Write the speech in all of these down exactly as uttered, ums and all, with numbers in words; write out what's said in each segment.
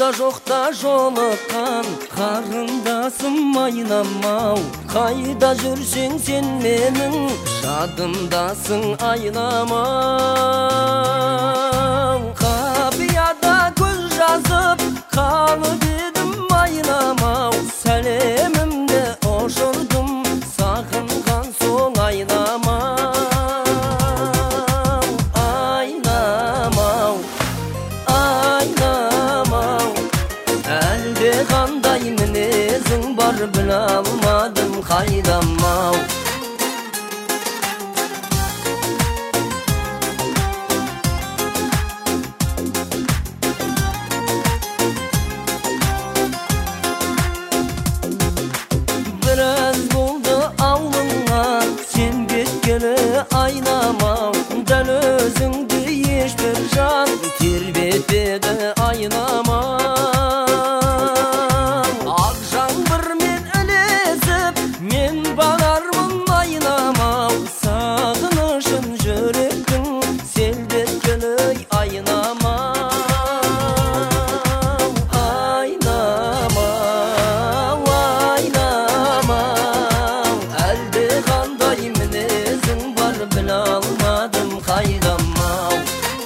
Жолда жоқта жолыққан қарындасым айнамау, қайда жүрсең сен менің жадымдасың айнамау. Қапияда көз жазып қалып едім айнамау, сәлемімді ұшырдым сағынған соң айнамау. Айнамау, айнамау, әлде қандай мінезің бар біле алмадым қайдамау. Біраз болды аулыңа сен кеткелі айнамау, дәл өзіңді ешбір жан тербетпеді айнамау. Ақ жаңбырмен ілесіп мен бағармын айнамау, сағынышын жүректің селдеткелі айнамау. Біле алмадым қайдамау.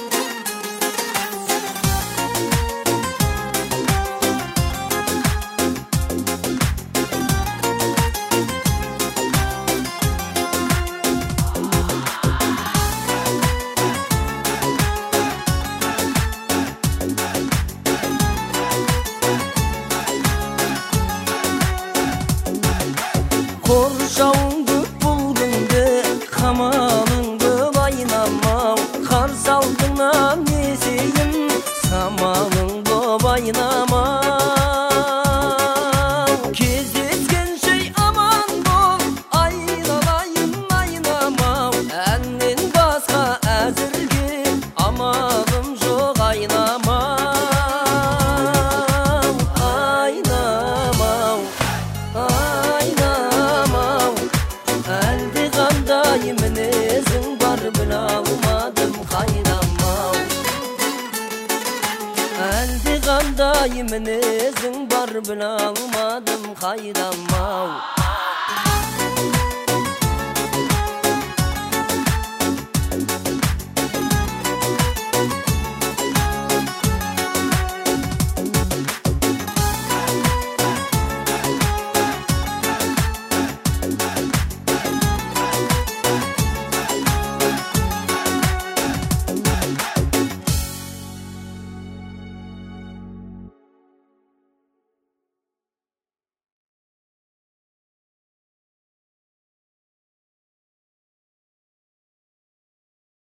Қоршауыңды бұл күнде қамалыңды айнамау, қарсы алдыңнан есейін самалың боп айнамау. Кездескенше аман бол айналайын айнамау, әннен басқа әзірге амалым жоқ айнамау. Айнамау, айнамау, әлде қандай мінезің бар біле алмадым қайдамау. Әлде қандай мінезің бар біле алмадым қайдамау.